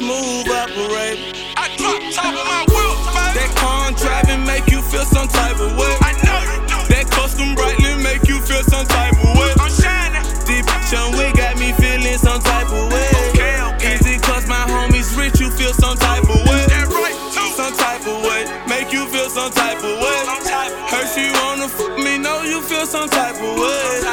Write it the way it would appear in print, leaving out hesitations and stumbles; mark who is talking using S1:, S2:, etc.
S1: smooth operator.
S2: I drop top of my wheel, baby.
S1: That car driving make you feel some type of way.
S2: I know you do.
S1: That custom brightly make you feel some type of way.
S2: I'm shining.
S1: Deep on we got me feeling some type of way.
S2: Okay.
S1: Easy cause my homies rich, you feel some type of way.
S2: That right, too.
S1: Some type of way, make you feel some type of way.
S2: Some type of way.
S1: Heard you wanna fuck me, know you feel some type of way.